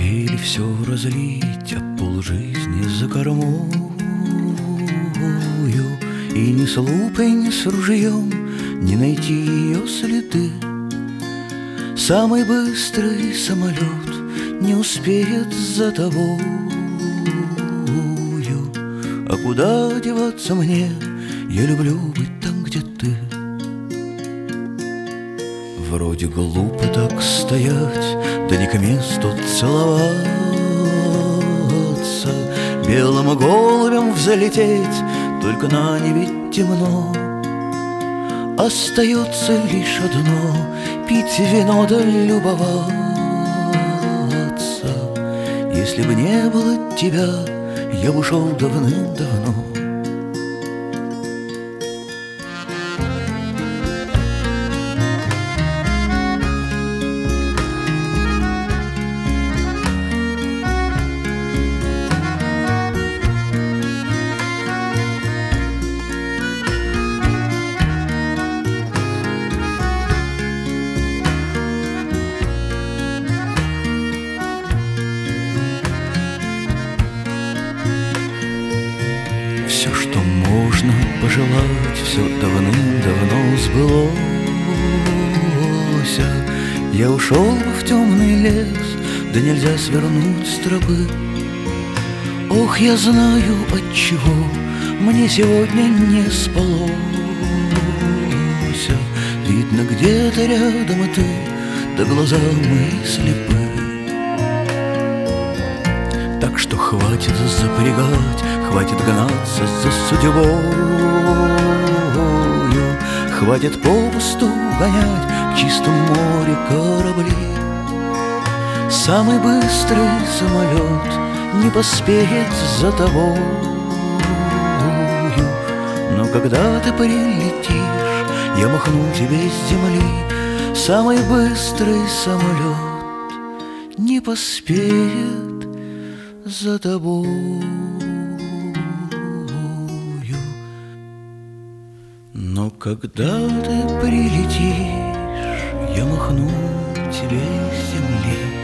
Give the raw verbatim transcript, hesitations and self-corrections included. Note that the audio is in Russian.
Или все разлить, а полжизни за кормою, и ни с лупой, ни с ружьем не найти ее следы. Самый быстрый самолет не успеет за тобою. А куда деваться мне? Я люблю быть там, где ты. Вроде глупо так стоять, да не к месту целоваться, белым голубем взлететь, только на небе темно. Остается лишь одно — пить вино да любоваться. Если бы не было тебя, я бы ушел давным-давно. Все, что можно пожелать, все давным-давно сбылось. Я ушел бы в темный лес, да нельзя свернуть с тропы. Ох, я знаю, отчего мне сегодня не спалось. Видно, где-то рядом ты, да глаза мои слепы. Так что хватит запрягать, хватит гнаться за судьбою, хватит попусту гонять к чистому морю корабли. Самый быстрый самолет не поспеет за тобою, но когда ты прилетишь, я махну тебе с земли. Самый быстрый самолет не поспеет за тобою, но когда ты прилетишь, я махну тебе с земли.